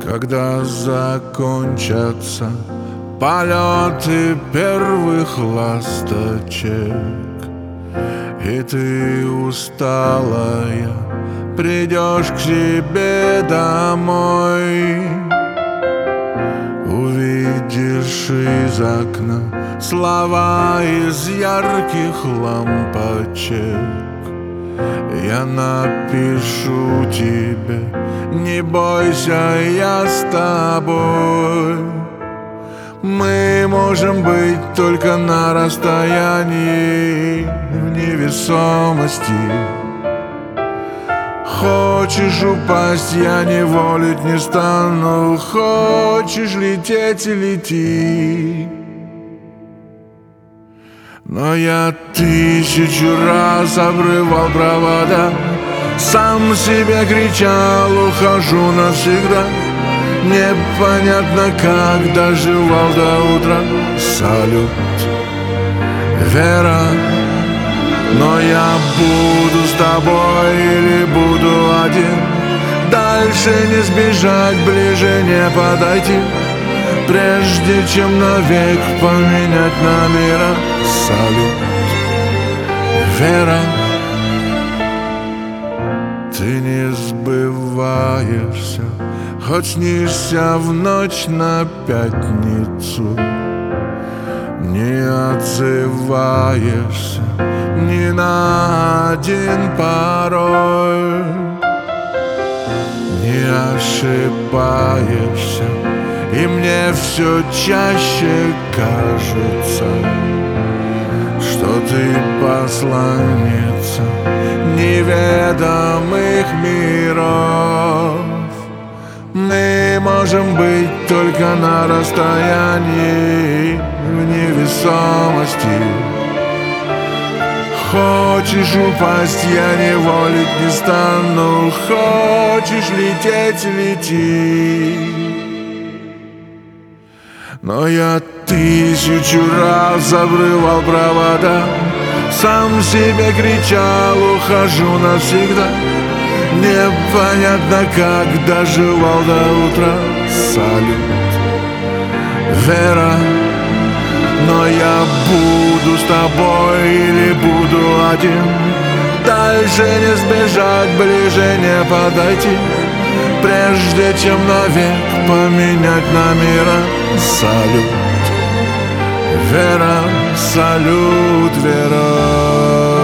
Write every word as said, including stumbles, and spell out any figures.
Когда закончатся полеты первых ласточек, и ты усталая придешь к себе домой, увидишь из окна слова из ярких лампочек. Я напишу тебе: не бойся, я с тобой. Мы можем быть только на расстоянии, в невесомости. Хочешь упасть, я не волить не стану. Хочешь лететь — лети. Но я тысячу раз обрывал провода, сам себе кричал: ухожу навсегда. Непонятно, как доживал до утра. Салют, Вера. Но я буду с тобой или буду один. Дальше не сбежать, ближе не подойти, прежде чем навек поменять номера. Салют, Вера. Ты не сбываешься, хоть снишься в ночь на пятницу. Не отзываешься ни на один пароль, не ошибаешься, и мне все чаще кажется, что ты посланница неведомых миров. Мы можем быть только на расстоянии, в невесомости. Хочешь упасть, я не волить не стану. Хочешь лететь — лети. Но я тысячу раз обрывал провода, сам себе кричал: ухожу навсегда. Непонятно, как доживал до утра. Салют, Вера. Но я буду с тобой или буду один. Дальше не сбежать, ближе не подойти, прежде чем навек поменять номера. Салют, Вера. Салют, Вера.